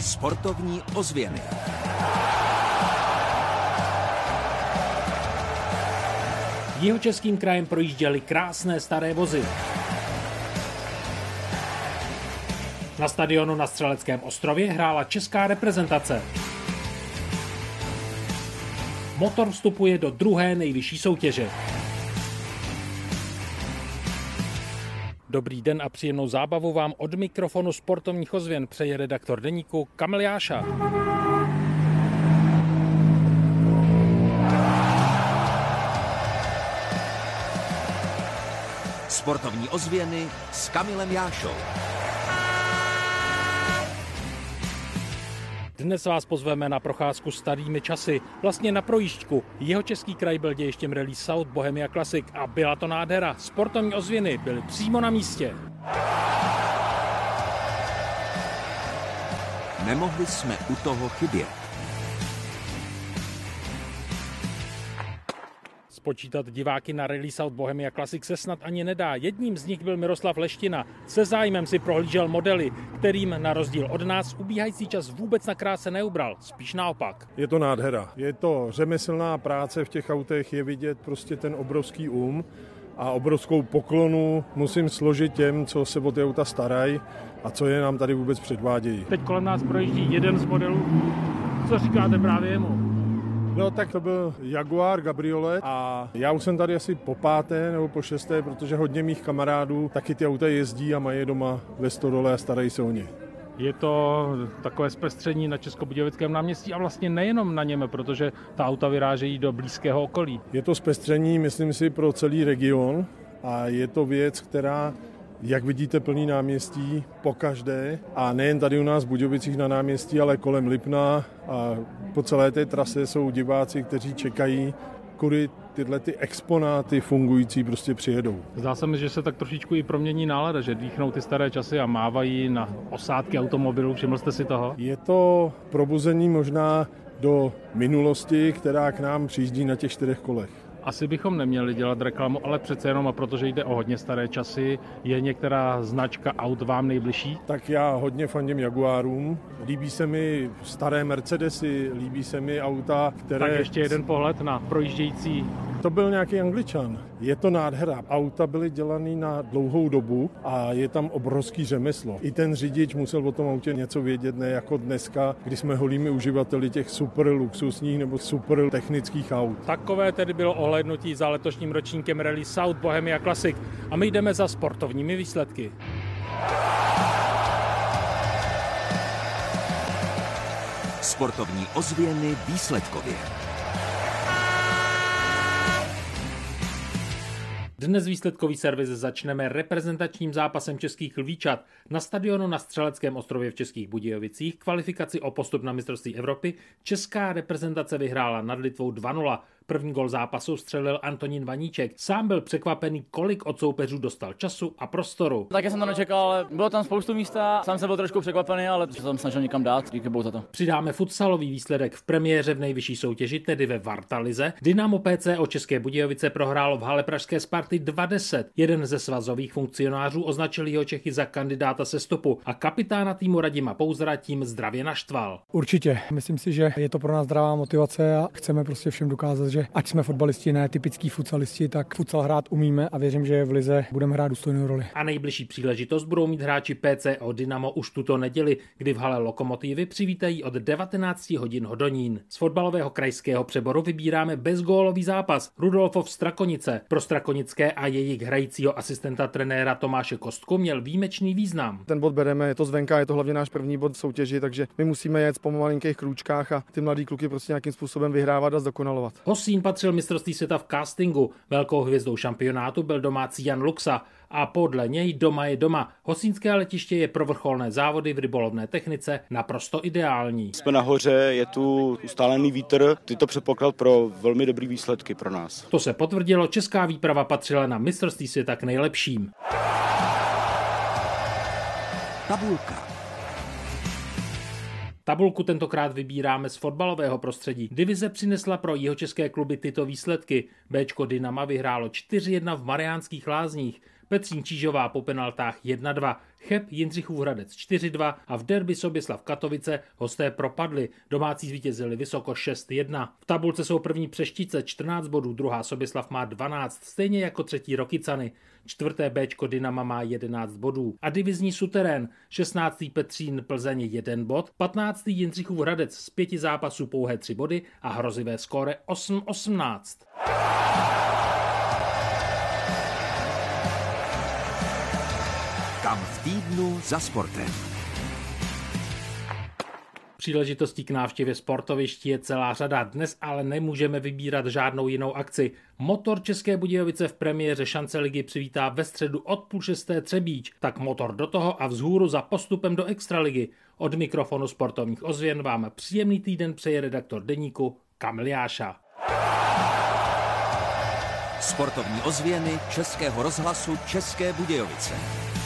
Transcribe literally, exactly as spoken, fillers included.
Sportovní ozvěny. Jihočeským krajem projížděly krásné staré vozy. Na stadionu na Střeleckém ostrově hrála česká reprezentace. Motor vstupuje do druhé nejvyšší soutěže. Dobrý den a příjemnou zábavu vám od mikrofonu Sportovních ozvěn přeje redaktor deníku Kamil Jáša. Sportovní ozvěny s Kamilem Jášou. Dnes vás pozveme na procházku starými časy, vlastně na projížďku. Jihočeský kraj byl dějištěm Rally South Bohemia Classic a byla to nádhera. Sportovní ozvěny byly přímo na místě. Nemohli jsme u toho chybět. Spočítat diváky na Rally South Bohemia Classic se snad ani nedá. Jedním z nich byl Miroslav Leština. Se zájmem si prohlížel modely, kterým na rozdíl od nás ubíhající čas vůbec na kráse neubral. Spíš naopak. Je to nádhera. Je to řemeslná práce v těch autech, je vidět prostě ten obrovský um a obrovskou poklonu musím složit těm, co se o ty auta starají a co je nám tady vůbec předvádějí. Teď kolem nás projíždí jeden z modelů. Co říkáte právě jemu? No tak to byl Jaguar Cabriolet a já už jsem tady asi po páté nebo po šesté, protože hodně mých kamarádů taky ty auta jezdí a mají je doma ve stodole a starají se o ně. Je to takové zpestření na Českobudějovickém náměstí a vlastně nejenom na něm, protože ta auta vyrážejí do blízkého okolí. Je to zpestření, myslím si, pro celý region a je to věc, která, jak vidíte, plný náměstí pokaždé a nejen tady u nás v Budějovicích na náměstí, ale kolem Lipna a po celé té trase jsou diváci, kteří čekají, kudy tyhle ty exponáty fungující prostě přijedou. Zdá se mi, že se tak trošičku i promění nálada, že dýchnou ty staré časy a mávají na osádky automobilů. Všiml jste si toho? Je to probuzení možná do minulosti, která k nám přijíždí na těch čtyřech kolech. Asi bychom neměli dělat reklamu, ale přece jenom, a protože jde o hodně staré časy, je některá značka aut vám nejbližší? Tak já hodně fandím Jaguarům. Líbí se mi staré Mercedesy, líbí se mi auta, které... Tak ještě jeden pohled na projíždějící. To byl nějaký Angličan. Je to nádhera. Auta byly dělaný na dlouhou dobu a je tam obrovský řemeslo. I ten řidič musel o tom autě něco vědět, ne jako dneska, kdy jsme holými uživateli těch super luxusních nebo super technických aut. Takové tedy bylo ohlédnutí za letošním ročníkem Rally South Bohemia Classic a my jdeme za sportovními výsledky. Sportovní ozvěny výsledkově. Dnes výsledkový servis začneme reprezentačním zápasem českých lvíčat. Na stadionu na Střeleckém ostrově v Českých Budějovicích kvalifikaci o postup na mistrovství Evropy česká reprezentace vyhrála nad Litvou dva nula. První gol zápasu střelil Antonín Vaníček. Sám byl překvapený, kolik od soupeřů dostal času a prostoru. Tak já jsem to nečekal, ale bylo tam spoustu místa. Sám jsem byl trošku překvapený, ale se tam snažil někam dát. Díky bohu za to. Přidáme futsalový výsledek v premiéře v nejvyšší soutěži, tedy ve Vartalize. Dynamo P C o České Budějovice prohrálo v hale pražské Sparty dva deset. Jeden ze svazových funkcionářů označil Jihočechy za kandidáta sestupu a kapitána týmu Radima Pouzera tím zdravě naštval. Určitě. Myslím si, že je to pro nás zdravá motivace a chceme prostě všem dokázat, že ať jsme fotbalisti, ne typický futsalisti, tak futsal hrát umíme a věřím, že v lize budeme hrát důstojnou roli. A nejbližší příležitost budou mít hráči P C o Dynamo už tuto neděli, kdy v hale Lokomotivy přivítají od devatenáct hodin Hodonín. Z fotbalového krajského přeboru vybíráme bezgólový zápas Rudolfov Strakonice. Pro Strakonické a jejich hrajícího asistenta trenéra Tomáše Kostku měl výjimečný význam. Ten bod bereme, je to zvenka, je to hlavně náš první bod v soutěži, takže my musíme jet po malinkých krůčkách a ty mladý kluky prostě nějakým způsobem vyhrávat a zdokonalovat. Hosín patřil mistrovství světa v castingu. Velkou hvězdou šampionátu byl domácí Jan Luxa a podle něj doma je doma. Hosínské letiště je pro vrcholné závody v rybolovné technice naprosto ideální. Jsme nahoře, je tu ustálený vítr, je to předpoklad pro velmi dobrý výsledky pro nás. To se potvrdilo, česká výprava patřila na mistrovství světa k nejlepším. Tabulka. Tabulku tentokrát vybíráme z fotbalového prostředí. Divize přinesla pro jihočeské kluby tyto výsledky. Béčko Dynama vyhrálo čtyři jedna v Mariánských Lázních. Petřín Čížová po penaltách jedna dva. Cheb Jindřichův Hradec čtyři dva a v derby Soběslav Katovice hosté propadli. Domácí zvítězili vysoko šest jedna. V tabulce jsou první Přeštice čtrnáct bodů, druhá Soběslav má dvanáct, stejně jako třetí Rokycany. Čtvrté Béčko Dynama má jedenáct bodů. A divizní suterén šestnáctý Petřín Plzeň jeden bod, patnáctý Jindřichův Hradec z pěti zápasů pouhé tři body a hrozivé skóre osm osmnáct. Kam v týdnu za sportem. Příležitostí k návštěvě sportovišti je celá řada, dnes ale nemůžeme vybírat žádnou jinou akci. Motor České Budějovice v premiéře šance ligy přivítá ve středu od půl šesté Třebíč, tak motor do toho a vzhůru za postupem do extraligy. Od mikrofonu Sportovních ozvěn vám příjemný týden přeje redaktor deníku Kamil Jáša. Sportovní ozvěny Českého rozhlasu České Budějovice.